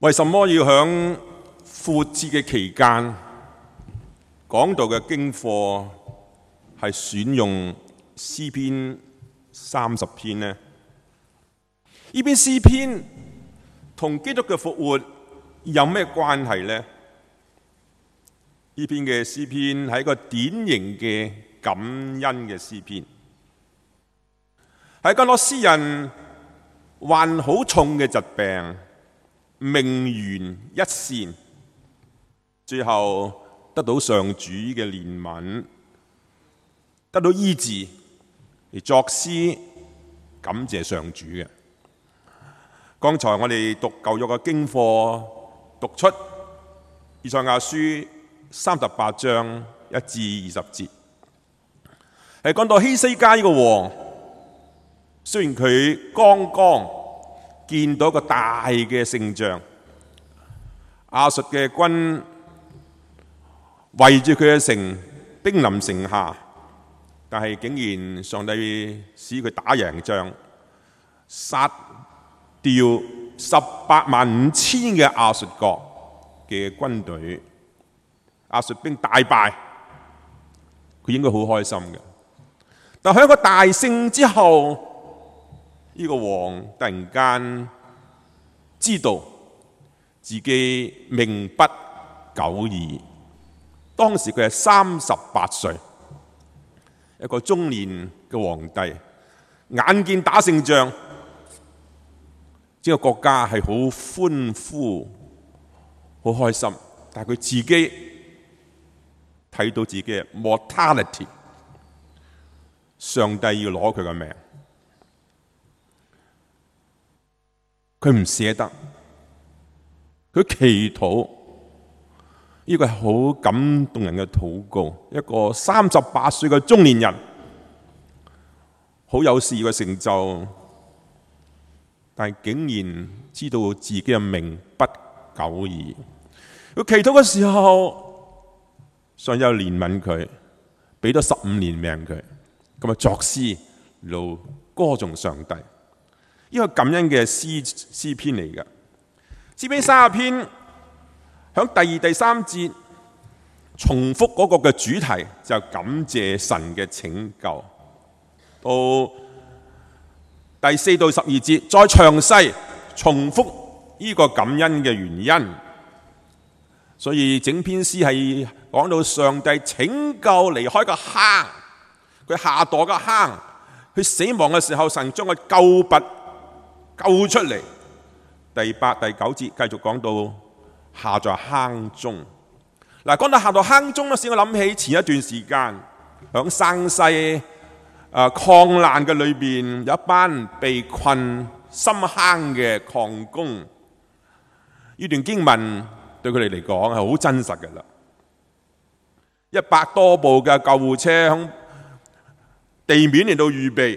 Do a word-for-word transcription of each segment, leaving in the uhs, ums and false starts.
為什麼要響復活節嘅期間講道嘅經課係選用詩篇三十篇呢？呢篇詩篇同基督嘅復活有咩關係呢？呢篇嘅詩篇係一個典型嘅感恩嘅詩篇，係講到詩人患好重嘅疾病，命懸一線，最後得到上主嘅憐憫，得到醫治，而作詩感謝上主嘅。剛才我哋讀舊約嘅經課，讀出以賽亞書三十八章一至二十節，係講到希西家呢個王，雖然佢剛剛見到一個大嘅勝仗，亞述嘅軍圍住佢嘅城，兵臨城下，但係竟然上帝使佢打贏仗，殺掉十八萬五千嘅亞述國嘅軍隊，亞述兵大敗，佢應該好開心嘅。但喺一個大勝之後，呢個王突然間知道自己命不久矣。當時佢係三十八歲，一個中年嘅皇帝，眼見打勝仗，整個國家係好歡呼、好開心，但係佢自己睇到自己嘅 mortality， 上帝要攞佢嘅命，佢唔捨得，佢祈禱，呢個係好感動人嘅禱告。一個三十八歲嘅中年人，好有事業嘅成就，但係竟然知道自己嘅命不久矣。佢祈禱嘅時候，上帝有憐憫佢，俾咗十五年命佢，咁啊作詩嚟歌頌上帝。呢個感恩嘅詩詩篇嚟嘅。詩篇三十篇響第二、第三節重複嗰個嘅主題就係感謝神嘅拯救。到第四到十二節再詳細重複呢個感恩嘅原因，所以整篇詩係講到上帝拯救離開個坑，佢下墮個坑，佢死亡嘅時候，神將佢救拔救出嚟。第八、第九節繼續講到下在坑中。嗱，講到下到坑中咧，使我諗起前一段時間響山西誒礦難嘅裏邊，有一班被困深坑嘅礦工。呢段經文對佢哋嚟講係好真實嘅啦。一百多部嘅救護車響地面嚟到預備，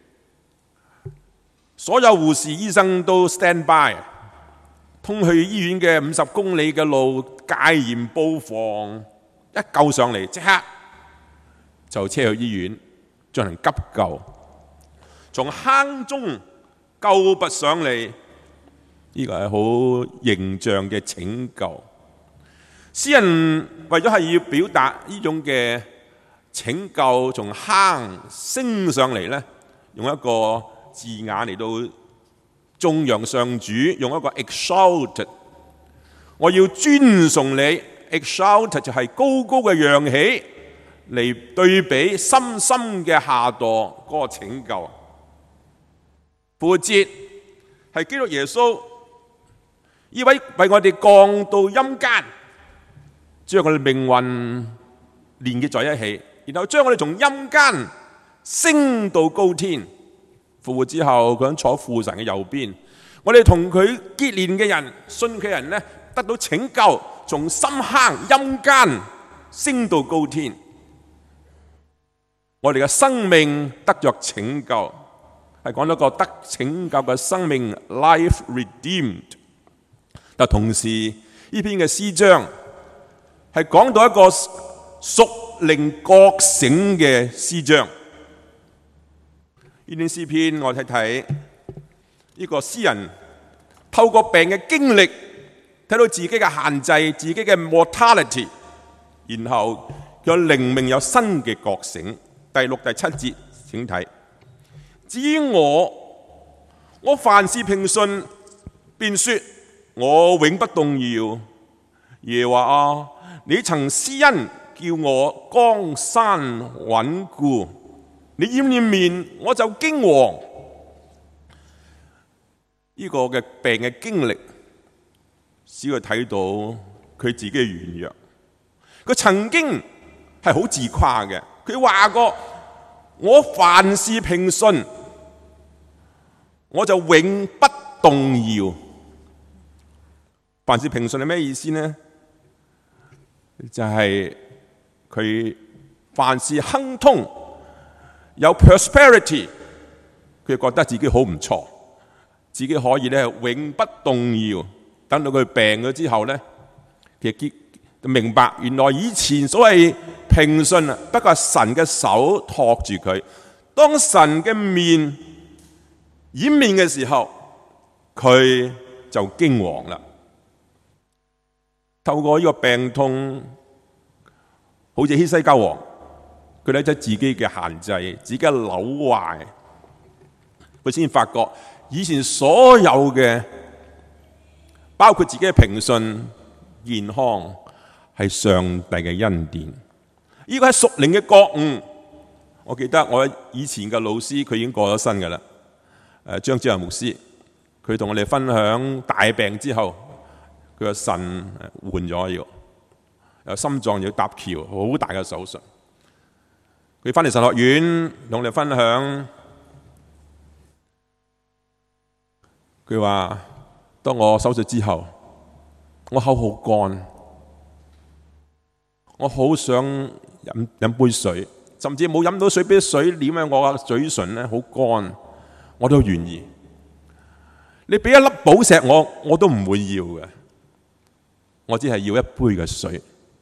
所有護士醫生都 stand by， 通去醫院嘅五十公里嘅路戒嚴布防，一救上嚟即刻就車去醫院進行急救，從坑中救拔上嚟，呢個係好形象嘅拯救。詩人為咗係要表達呢種嘅拯救，從坑升上嚟呢，用一個字眼嚟到頌揚上主，用一個 exalt， 我要尊崇你。 exalt 就係高高嘅揚起，嚟對比深深嘅下墮嗰個拯救。復活節係基督耶穌呢位為我哋降到陰間，將我哋命運連結在一起，然後將我哋從陰間升到高天。復活之後，佢坐父神嘅右邊，我哋同佢結連嘅人、信佢人呢，得到拯救，從深坑陰間升到高天。我哋嘅生命得着拯救，係講到個得拯救嘅生命 life redeemed。但同時呢篇嘅詩章係講到一個屬靈覺醒嘅詩章。呢篇詩篇我睇睇呢個詩人透過病嘅經歷， 睇到自己嘅限制，自己嘅 mortality， 然後佢靈命有新嘅覺醒。第六、第七節請睇。至於我，我凡事平順，便說我永不動搖。耶和華啊，你曾施恩叫我江山穩固，你掩掩面我就驚惶。呢、這個嘅病嘅經歷，使佢睇到佢自己嘅軟弱。佢曾經係好自誇嘅，佢話過我凡事平順，我就永不動搖。凡事平順係咩意思呢？就係、是、佢凡事亨通，有 prosperity， 佢覺得自己好唔錯，自己可以咧永不動搖。等到佢病咗之後咧，其實明白原來以前所謂平順啊，不過係神嘅手托住佢。當神嘅面掩面嘅時候，佢就驚惶啦。透過呢個病痛，好似希西家王，佢睇咗自己嘅限制，自己嘅扭壞，佢先發覺以前所有嘅，包括自己嘅平順、健康，係上帝嘅恩典。呢個係屬靈嘅覺悟。我記得我以前嘅老師，佢已經過咗身㗎啦。誒，張志豪牧師，佢同我哋分享大病之後，佢個腎換咗要，有心臟要搭橋，好大嘅手術。佢翻嚟神學院同我哋分享，佢話：當我手術之後，我口好乾，我好想飲飲杯水，甚至冇飲到水，杯水黏喺我嘅嘴唇咧，好乾，我都願意。你俾一粒寶石我，我都唔會要嘅。我只係要一杯嘅水，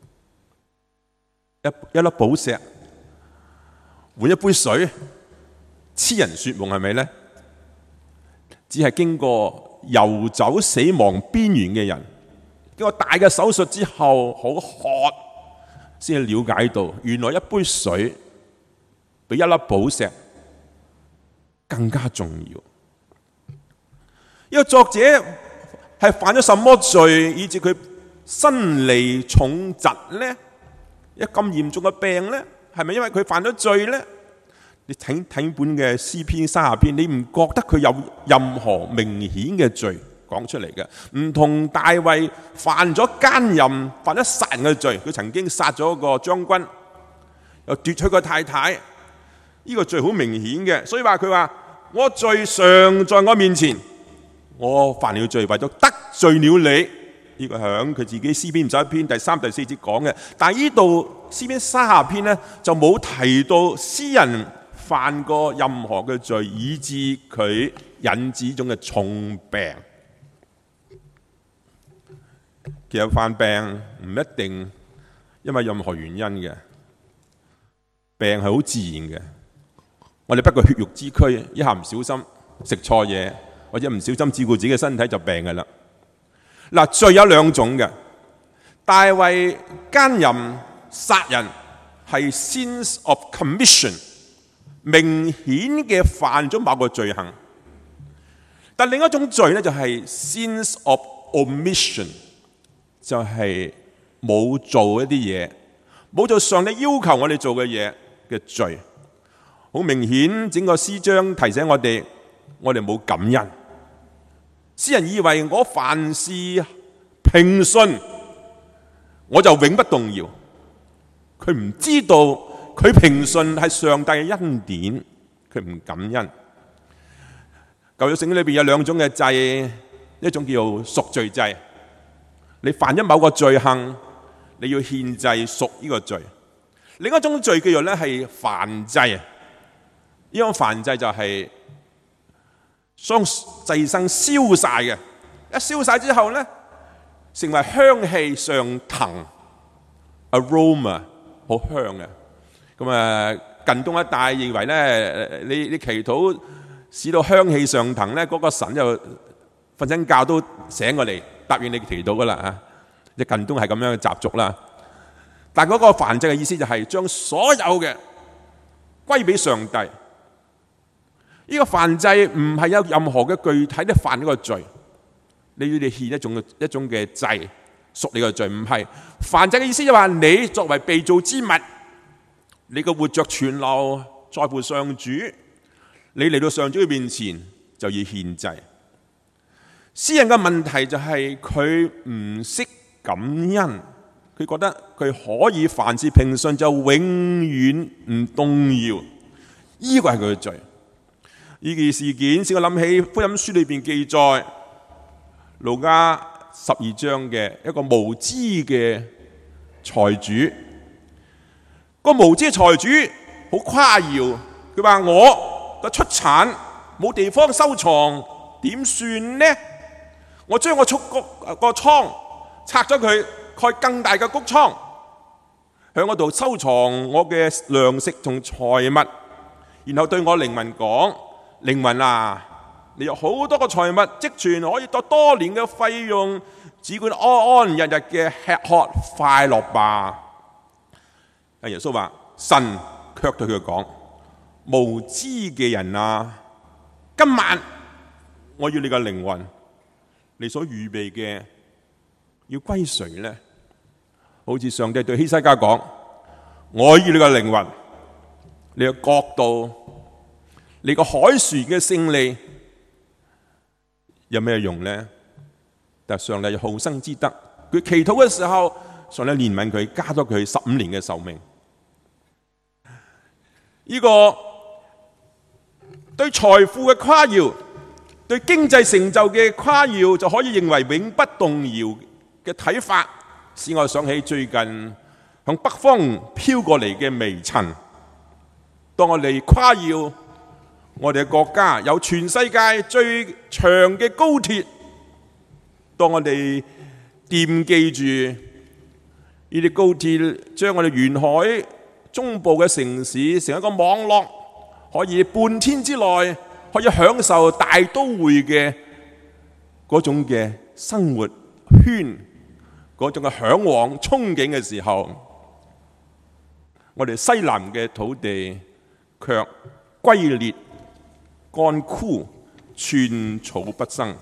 一一粒寶石換一杯水，痴人說夢係咪呢？只係經過遊走死亡邊緣嘅人，經過大嘅手術之後，好渴，先至了解到原來一杯水比一粒寶石更加重要。呢個作者係犯咗什麼罪，以致佢身離重疾呢？一咁嚴重嘅病呢，係咪因為佢犯咗罪呢？你睇睇本嘅詩篇三十篇，你唔覺得佢有任何明顯嘅罪講出嚟嘅？唔同大衛犯咗奸淫、犯咗殺人嘅罪，佢曾經殺咗個將軍，又奪取個太太，呢個罪好明顯嘅。所以話佢話：我罪常在我面前，我犯了罪，為咗得罪了你。呢個響佢自己詩篇五十一篇第三、第四節講嘅。但係呢度詩篇三十篇呢，就冇提到詩人犯過任何嘅罪，以致佢引致一種嘅重病。其實犯病唔一定因為任何原因嘅，病係好自然嘅。我哋不過血肉之軀，一下唔小心食錯嘢，或者唔小心照顧自己嘅身體就病㗎啦。嗱，罪有兩種嘅，大衛奸淫殺人係 sins of commission， 明顯嘅犯咗某個罪行。但另一種罪咧就係 sins of omission， 就係冇做一啲嘢，冇做上帝要求我哋做嘅嘢嘅罪。好明顯，整個詩章提醒我哋，我哋冇感恩。詩人以為我凡事平順，我就永不動搖。佢唔知道佢平順係上帝嘅恩典，佢唔感恩。舊約聖經裏邊有兩種嘅祭，一種叫贖罪祭，你犯咗某個罪行，你要獻祭贖呢個罪；另一種罪叫做咧係燔祭，呢種燔祭就係、是。將祭牲燒晒嘅，一燒晒之後咧，成為香氣上騰 ，aroma 好香嘅。咁啊，近東一帶認為咧，你你祈禱使到香氣上騰咧，嗰、那個神就瞓醒覺都醒過嚟， 答應你祈禱噶啦啊！即近東係咁樣嘅習俗啦。但嗰個燔祭嘅意思就係將所有嘅歸俾上帝。呢個燔祭唔係有任何嘅具體的犯呢個罪，你要你獻一種一種嘅祭贖你個罪，唔係燔祭嘅意思就話你作為被造之物，你嘅活着存留在乎上主，你嚟到上主嘅面前就要獻祭。詩人嘅問題就係佢唔識感恩，佢覺得佢可以凡事平順就永遠唔動搖，呢個係佢嘅罪。呢件事件使我諗起福音書裏邊記載路加十二章嘅一個無知嘅財主。個無知嘅財主好誇耀，佢話我嘅出產冇地方收藏，點算呢？我將我畜谷個倉拆咗佢，蓋更大嘅谷倉，喺嗰度收藏我嘅糧食同財物，然後對我靈魂講：靈魂啊，你有好多個財物積存，可以作多年嘅費用，只管安安日日嘅吃喝快樂吧。阿耶穌話：神卻對佢講：無知嘅人啊，今晚我要你嘅靈魂，你所預備嘅要歸誰呢？好似上帝對希西家講：我要你嘅靈魂，你嘅國度，你個海船嘅勝利有咩用呢？但上帝有好生之德，佢祈禱嘅時候，上帝憐憫佢，加咗佢十五年嘅壽命。呢、這個對財富嘅誇耀，對經濟成就嘅誇耀，就可以認為永不動搖嘅睇法，使我想起最近向北方飄過嚟嘅微塵。當我哋誇耀我哋嘅國家有全世界最長嘅高鐵，當我哋惦記住呢啲高鐵將我哋沿海中部嘅城市成一個網絡，可以半天之內可以享受大都會嘅嗰種嘅生活圈，嗰種嘅向往憧憬嘅時候，我哋西南嘅土地卻龜裂乾枯，寸草不生。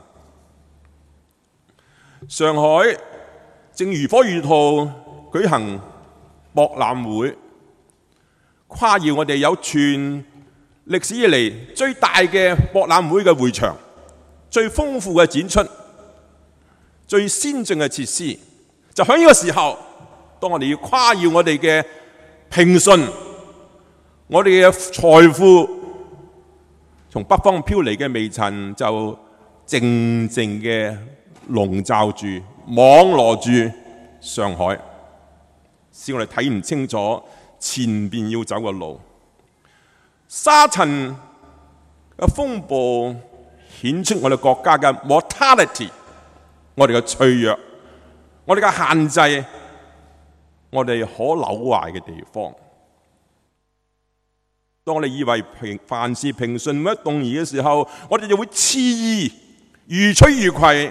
上海正如火如荼舉行博覽會，誇耀我哋有全歷史以嚟最大嘅博覽會嘅會場，最豐富嘅展出，最先進嘅設施。就喺呢個時候，當我哋要誇耀我哋嘅平順，我哋嘅財富，從北方飄嚟嘅微塵就靜靜嘅籠罩住、網羅住上海，使我哋睇唔清楚前邊要走嘅路。沙塵嘅風暴顯出我哋國家嘅 mortality， 我哋嘅脆弱，我哋嘅限制，我哋可朽壞嘅地方。當我哋以為平凡事平順不動搖嘅時候，我哋就會肆意如取如攜，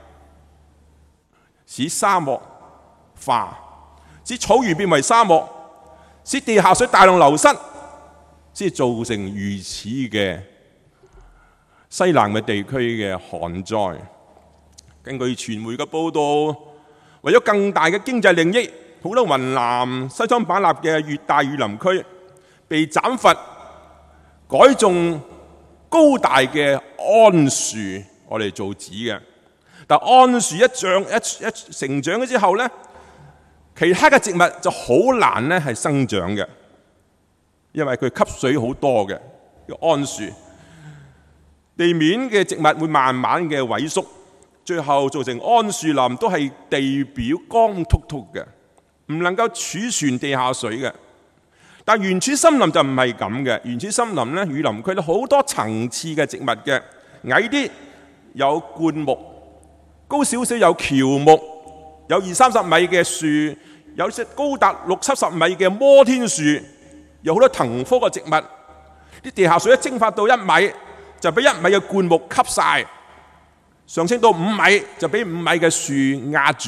使沙漠化，使草原變為沙漠，使地下水大量流失，先造成如此嘅西南嘅地區嘅旱災。根據傳媒嘅報道，為咗更大嘅經濟利益，好多雲南、西雙版納嘅熱帶雨林區被斬伐，改種高大嘅桉樹，我哋做紙嘅。但桉樹一長一一成長咗之後呢，其他嘅植物就好難咧係生長嘅，因為佢吸水好多嘅。個桉樹地面嘅植物會慢慢嘅萎縮，最後造成桉樹林都係地表光禿禿嘅，唔能夠儲存地下水嘅。但原始森林就唔係咁嘅，原始森林咧，雨林區咧好多層次嘅植物嘅，矮啲有灌木，高少少有喬木，有二三十米嘅樹，有隻高達六七十米嘅摩天樹，有好多藤科嘅植物。啲地下水一蒸發到一米，就俾一米嘅灌木吸晒， 上升到五米就俾五米嘅樹壓住，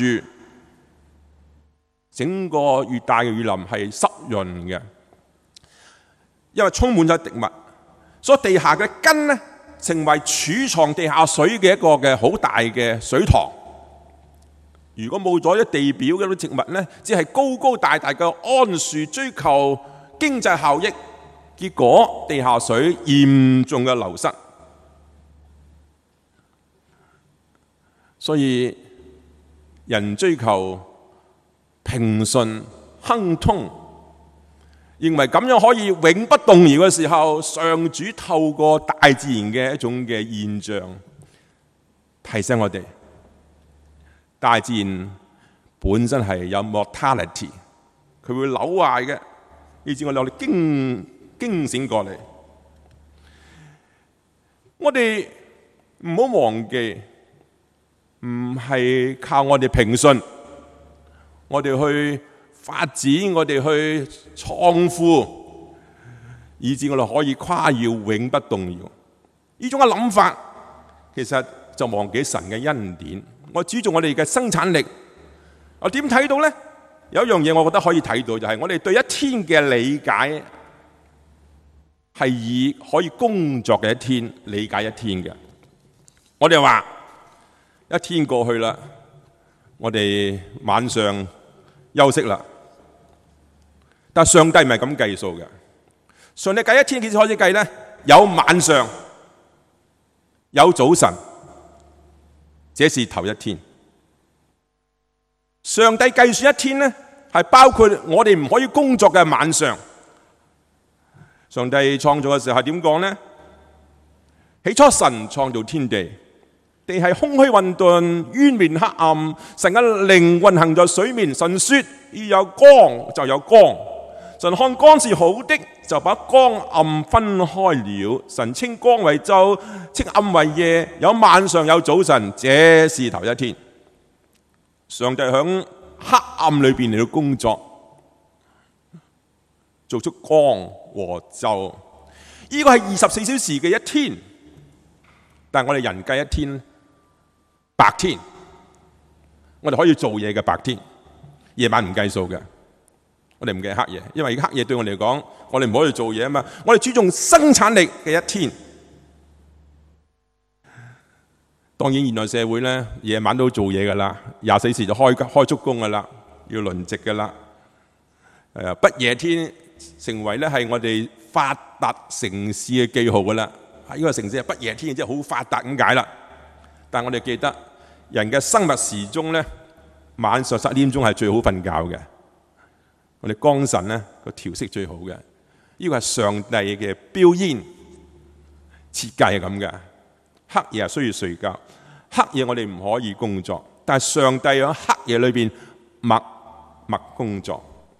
整個越大嘅雨林係濕潤嘅，因為充滿咗植物，所以地下嘅根呢，成為儲藏地下水嘅一個嘅好大嘅水塘。如果冇咗一地表嘅啲植物呢，只係高高大大嘅桉樹，追求經濟效益，結果地下水嚴重嘅流失。所以人追求平順亨通，認為咁樣可以永不動搖嘅時候，上主透過大自然嘅一種嘅現象提醒我哋，大自然本身係有 mortality， 佢會朽壞嘅，以致我哋驚驚醒過嚟。我哋唔好忘記，唔係靠我哋平順，我哋去發展，我哋去創富，以致我哋可以誇耀永不動搖。呢種嘅諗法，其實就忘記神嘅恩典。我注重我哋嘅生產力，我點睇到呢？有一樣嘢我覺得可以睇到，就係我哋對一天嘅理解係以可以工作嘅一天理解一天嘅。我哋話一天過去啦，我哋晚上休息啦。但上帝唔係咁計數嘅。上帝計一天幾時開始計呢？有晚上，有早晨，這是頭一天。上帝計算一天呢，係包括我哋唔可以工作嘅晚上。上帝創造嘅時候係點講呢？起初神創造天地，地係空虛混沌，淵面黑暗，神嘅靈運行在水面。神說要有光，就有光。神看光是好的，就把光暗分開了。神稱光為晝，稱暗為夜，有晚上有早晨，這是頭一天。上帝響黑暗裏邊嚟到工作，做出光和晝。呢個係二十四小時嘅一天，但係我哋人計一天白天，我哋可以做嘢嘅白天，夜晚唔計數嘅。我哋唔計黑夜，因為黑夜對我哋嚟講，我哋唔可以做嘢啊嘛。我哋注重生產力嘅一天。當然現代社會咧，夜晚都做嘢噶啦，廿四時就開開足工噶啦，要輪值噶啦。誒，不夜天成為咧係我哋發達城市嘅記號噶啦。呢個城市係不夜天，即係好發達咁解啦。但係我哋記得人嘅生物時鐘咧，晚上十點鐘係最好瞓覺嘅。我哋光神咧個調息最好嘅，呢個係上帝嘅標煙設計係咁嘅。黑夜係需要睡覺，黑夜我哋唔可以工作，但係上帝喺黑夜裏邊默默工作。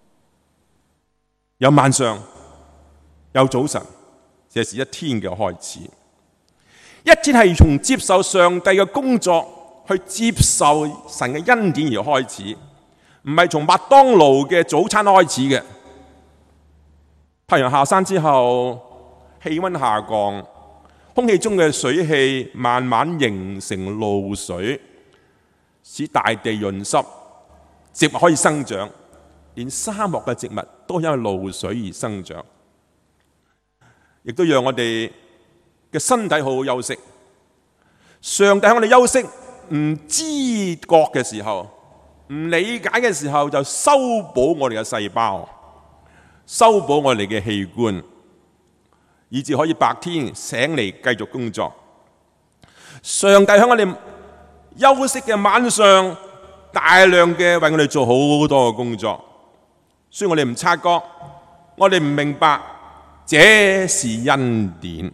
有晚上，有早晨，這是一天嘅開始。一天係從接受上帝嘅工作，去接受神嘅恩典而開始。唔係從麥當勞嘅早餐開始嘅。太陽下山之後，氣溫下降，空氣中嘅水氣慢慢形成露水，使大地潤濕，植物可以生長。連沙漠嘅植物都因為露水而生長，亦都讓我哋嘅身體好好休息。上帝喺我哋休息唔知覺嘅時候，唔理解嘅時候，就修補我哋嘅細胞，修補我哋嘅器官，以至可以白天醒嚟繼續工作。上帝喺我哋休息嘅晚上，大量嘅為我哋做好多嘅工作，所以我哋唔察覺，我哋唔明白，這是恩典。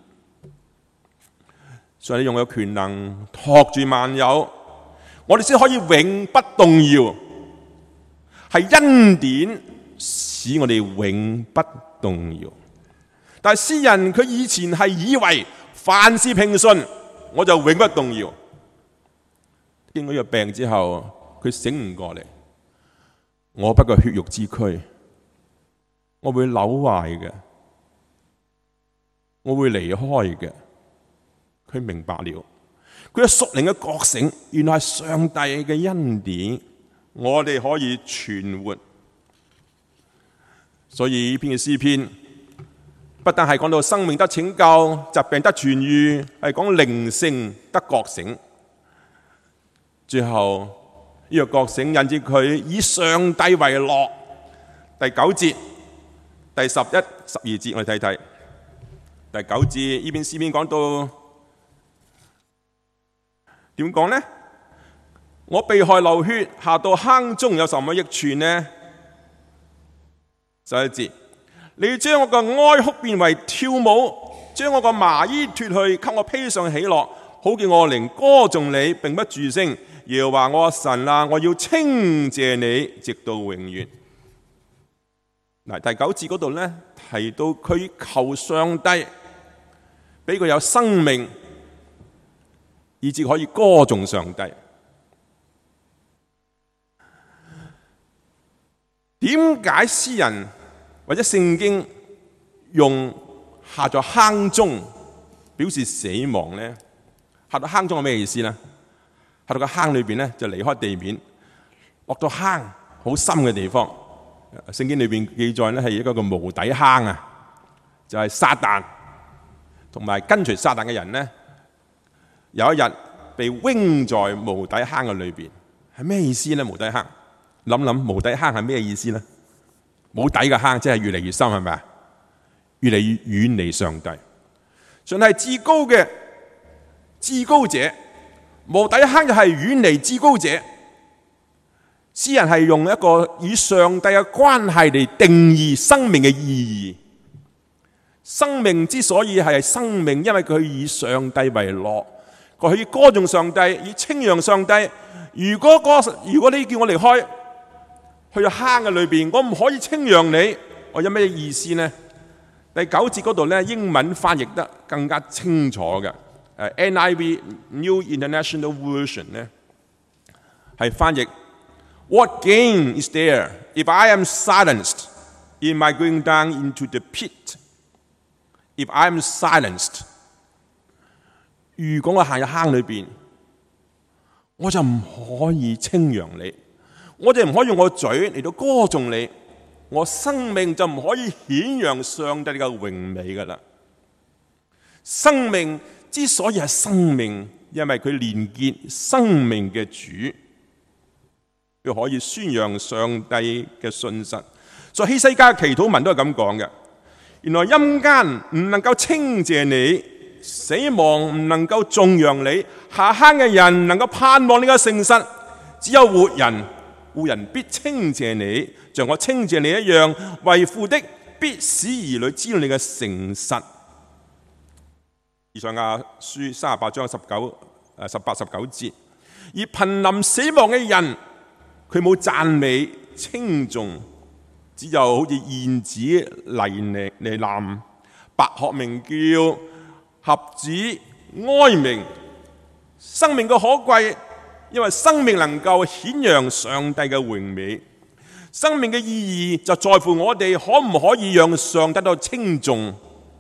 所以你用有權能托住萬有，我哋先可以永不動搖，係恩典使我哋永不動搖。但係詩人佢以前係以為凡事平順，我就永不動搖。經過呢個病之後，佢醒唔過嚟，我不過血肉之軀，我會朽壞嘅，我會離開嘅。佢明白了。 佢嘅屬靈嘅覺醒，原來係上帝嘅恩典，我哋可以存活。所以呢篇嘅詩篇不但係講到生命得拯救、疾病得痊愈，係講靈性得覺醒。最後呢個覺醒引致佢以上帝為樂。第九節、第十一、十二節，我哋睇睇。第九節呢篇詩篇講到點講呢？我被害流血，下到坑中，有什麼益處呢？十一節，你將我個哀哭變為跳舞，將我個麻衣脱去，給我披上喜樂，好叫我靈歌頌你，並不住聲。耶和華我神啊，我要稱謝你，直到永遠。嗱，第九節嗰度咧提到佢求上帝俾佢有生命，以至可以歌頌上帝。點解詩人或者聖經用下咗坑中表示死亡呢？下到坑中係咩意思呢？下到個坑裏邊咧就離開地面，落到坑好深嘅地方。聖經裏邊記載咧係一個個無底坑啊，就係撒旦同埋跟隨撒旦嘅人咧，有一日被扔在無底坑嘅裏邊。係咩意思咧？無底坑，諗諗無底坑係咩意思咧？冇底嘅坑，即係越嚟越深，係咪啊？越嚟越遠離上帝。上帝係至高嘅至高者，無底坑就係遠離至高者。詩人係用一個以上帝嘅關係嚟定義生命嘅意義。生命之所以係生命，因為佢以上帝為樂，佢以歌頌上帝，以稱揚上帝。如果嗰、那個、如果你叫我離開去咗坑嘅裏邊，我唔可以稱揚你，我有咩意思呢？第九節嗰度咧，英文翻譯得更加清楚嘅。誒 N I V New International Version 咧係翻譯。What gain is there if I am silenced in my going down into the pit? If I am silenced， 如果我行入坑裏邊，我就唔可以稱揚你，我就唔可以用我嘴嚟到歌頌你，我生命就唔可以顯揚上帝嘅榮美噶啦。生命之所以係生命，因為佢連結生命嘅主。佢可以宣揚上帝嘅信實，所以希西家嘅祈禱文都係咁講嘅。原來陰間唔能夠稱謝你，死亡唔能夠頌揚你，下坑嘅人唔能夠盼望你嘅誠實，只有活人，活人必稱謝你，像我稱謝你一樣。為父的必使兒女知道你嘅誠實。以賽亞書三十八章十九、誒十八、十九節，而瀕臨死亡嘅人，佢冇讚美稱頌，只有好似燕子嚟呢喃，白鶴鳴叫，鴿子哀鳴。生命嘅可貴，因為生命能夠顯揚上帝嘅榮美。生命嘅意義就在乎我哋可唔可以讓上帝得到稱頌。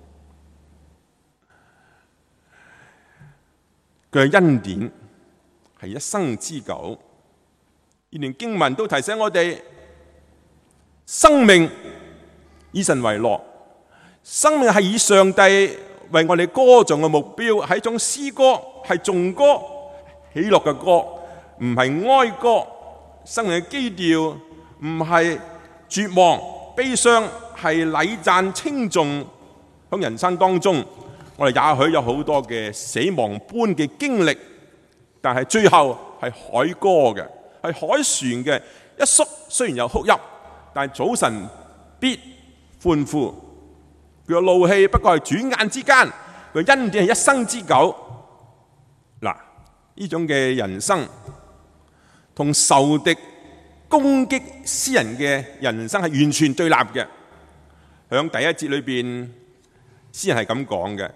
佢嘅恩典係一生之久。呢段經文都提醒我哋，生命以神為樂，生命係以上帝為我哋歌頌嘅目標，係一種詩歌，係頌歌，喜樂嘅歌，唔係哀歌。生命嘅基調唔係絕望、悲傷，係禮讚稱頌。喺人生當中，我哋也許有好多嘅死亡般嘅經歷，但係最後係凱歌嘅。係凱旋嘅，一宿雖然有哭泣，但係早晨必歡呼。佢嘅怒氣不過係轉眼之間，佢恩典係一生之久。嗱，呢種嘅人生同仇敵攻擊詩人嘅人生係完全對立嘅。響第一節裏邊，詩人係咁講嘅。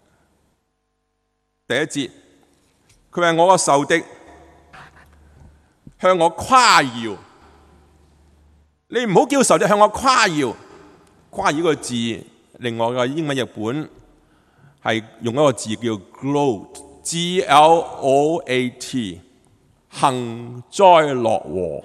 第一節，佢話我個仇敵向我誇耀，你唔好叫仇敵向我誇耀。誇耀個字，另外個英文譯本係用一個字叫 gloat， G L O A T， 幸災樂禍。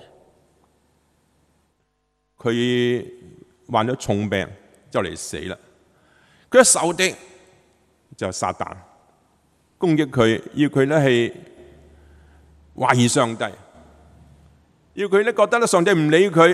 佢患咗重病就嚟死啦。佢嘅仇敵就係撒旦，攻擊佢，要佢咧係懷疑上帝，要佢咧覺得咧上帝唔理佢。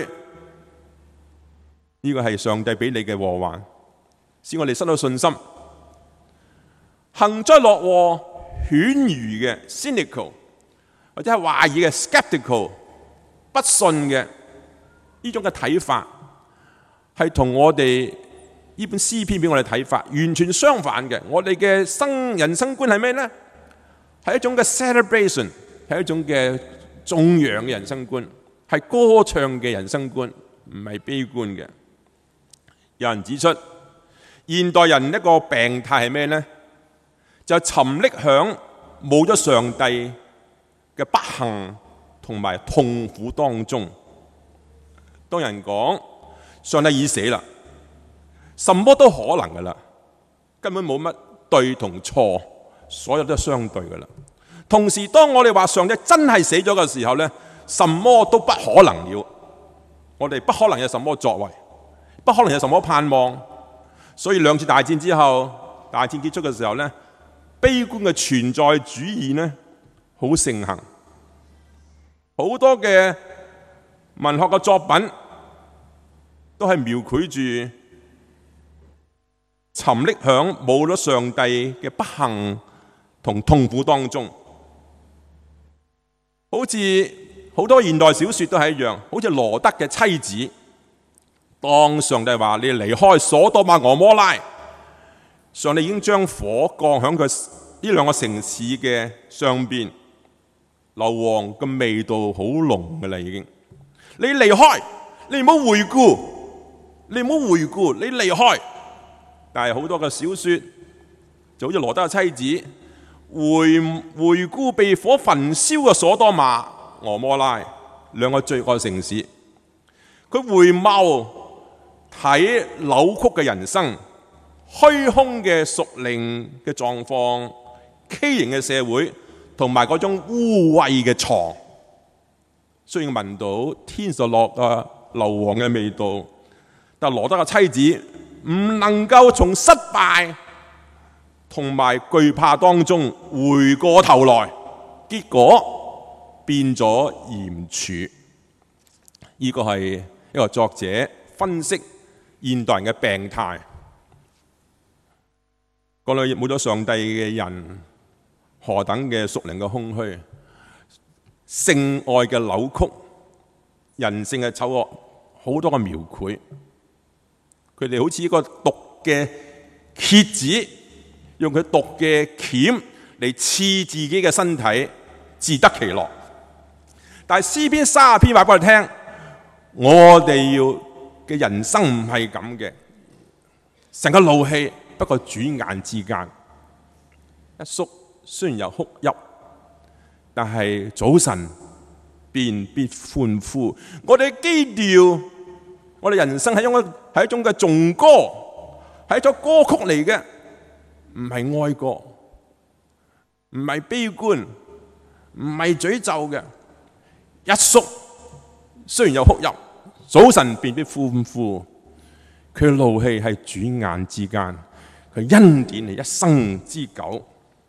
呢個係上帝俾你嘅禍患，使我哋失去信心。幸災樂禍、犬儒嘅 cynical， 或者係懷疑嘅 skeptical， 不信嘅呢種嘅睇法，係同我哋呢本詩篇俾我哋睇法完全相反嘅。我哋嘅生人生觀係咩呢？係一種嘅 celebration， 係一種嘅頌揚嘅人生觀，係歌唱嘅人生觀，唔係悲觀嘅。有人指出，現代人一個病態係咩呢？就沉溺響冇咗上帝嘅不幸同埋痛苦當中。當人講上帝已死啦，什麼都可能噶啦，根本冇乜對同錯，所有都係相對噶啦。同時，當我哋話上帝真係死咗嘅時候呢，什麼都不可能了。我哋不可能有什麼作為，不可能有什麼盼望。所以兩次大戰之後，大戰結束嘅時候呢，悲觀嘅存在主義呢好盛行，好多嘅文學嘅作品都係描繪住沉溺響冇咗上帝嘅不幸同痛苦當中。好似好多現代小說都係一樣，好似羅德嘅妻子，當上帝話你離開所多瑪俄摩拉，上帝已經將火降響佢呢兩個城市嘅上邊，硫磺嘅味道好濃㗎啦已經。你離開，你唔好回顧，你唔好回顧，你離開。但係好多嘅小說就好似羅德嘅妻子，回回顧被火焚燒嘅所多瑪俄摩拉兩個罪惡城市，佢回眸睇扭曲嘅人生、虛空嘅屬靈嘅狀況、畸形嘅社會，同埋嗰種污穢嘅床，雖然聞到天所落啊硫磺嘅味道，但羅德嘅妻子唔能夠從失敗同埋懼怕當中回過頭來，結果變咗嚴處。呢個係一個作者分析現代人嘅病態。講到冇咗上帝嘅人，何等嘅屬靈嘅空虛，性愛嘅扭曲，人性嘅醜惡，好多嘅描繪。佢哋好似一個毒嘅蠍子，用佢毒嘅鉗嚟刺自己嘅身體，自得其樂。但係詩篇三十篇話俾我哋聽，我哋要嘅人生唔係咁嘅，成個怒氣不過轉眼之間，一宿雖然有哭泣，但係早晨便必歡呼。我哋嘅基調，我哋人生係一種係一種嘅頌歌，係一種歌曲嚟嘅，唔係哀歌，唔係悲觀，唔係詛咒嘅。一宿雖然有哭泣，早晨便必歡呼。佢嘅怒氣係轉眼之間，佢恩典係一生之久。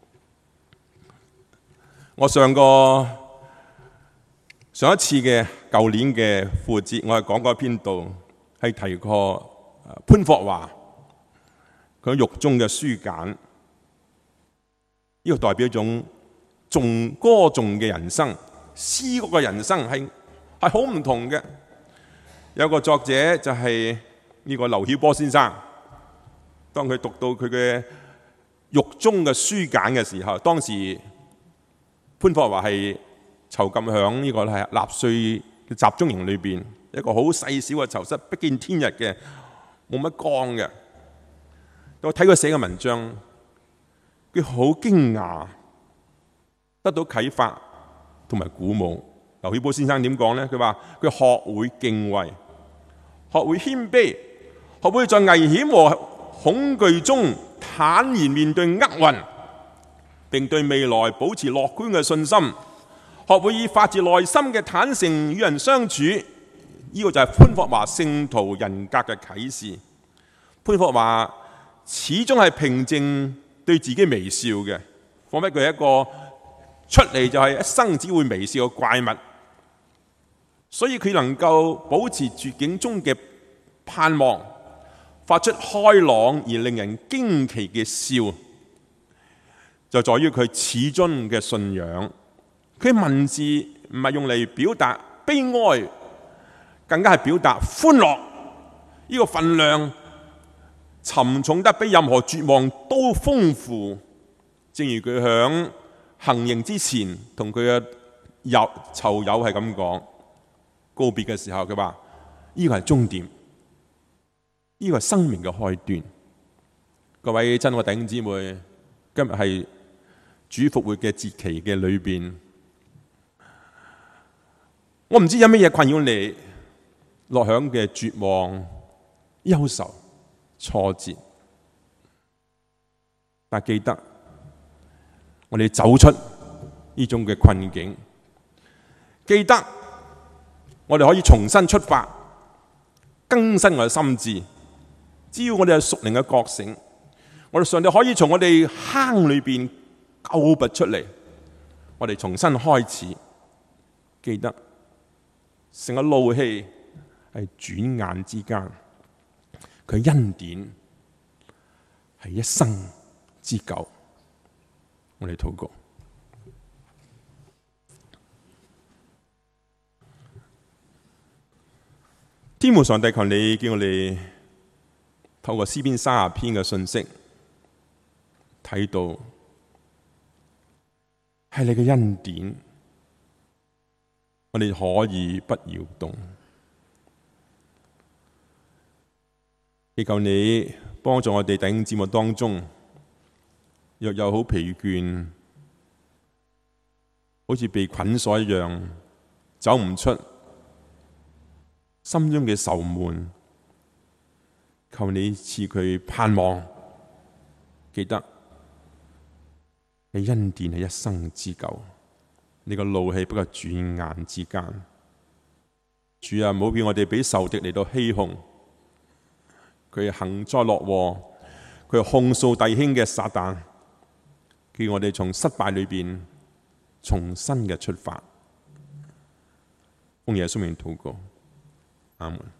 我上個上一次嘅舊年嘅復活節，我係講過一篇道，係提過潘霍華佢獄中嘅書簡。呢、這個代表一種頌歌頌嘅人生，詩歌嘅人生係係好唔同嘅。有個作者就係呢個劉曉波先生，當佢讀到佢嘅獄中嘅書簡嘅時候，當時潘霍華係囚禁響呢個係納粹集中營裏邊，一個好細小嘅囚室，不見天日嘅，冇乜光嘅。我睇佢寫嘅文章，佢好驚訝，得到啟發同埋鼓舞。劉曉波先生點講呢？佢話佢學會敬畏，學會謙卑，學會在危險和恐懼中坦然面對厄運。 並對未來保持樂觀嘅信心，學會以發自內心嘅坦誠與人相處。呢、這個就係潘霍華聖徒人格嘅啟示。潘霍華始終係平靜對自己微笑嘅，彷彿佢係一個出嚟就係一生只會微笑嘅怪物。所以佢能夠保持絕境中嘅盼望，發出開朗而令人驚奇嘅笑，就在於佢始終嘅信仰。佢文字唔係用嚟表達悲哀，更加係表達歡樂。呢個分量沉重得比任何絕望都豐富。正如佢響行刑之前同佢嘅友囚友係咁講，告別嘅時候佢話：呢個係終點，呢個係生命嘅開端。各位親愛弟兄姊妹，今日係主復活嘅節期嘅裏邊，我唔知有乜嘢困擾你，落響嘅絕望、憂愁、挫折，但記得我哋走出呢種嘅困境，記得我哋可以重新出發，更新我哋心智。只要我哋有屬靈嘅覺醒，我哋上帝可以從我哋坑裏邊救拔出嚟，我哋重新開始。記得成個怒氣係轉眼之間，佢恩典係一生之久。我哋禱告。天父上帝，求你叫我哋透過詩篇三十篇嘅信息睇到係你嘅恩典，我哋可以不搖動。祈求你幫助我哋弟兄姊妹當中，若有好疲倦，好似被捆鎖一樣，走唔出，心中嘅愁悶，求你賜佢盼望。記得你恩典係一生之久，你個怒氣不過轉眼之間。主啊，唔好叫我哋俾仇敵嚟到欺哄，佢幸災樂禍，佢控訴弟兄嘅撒旦，叫我哋從失敗裏邊重新嘅出發。奉耶穌名禱告，阿門。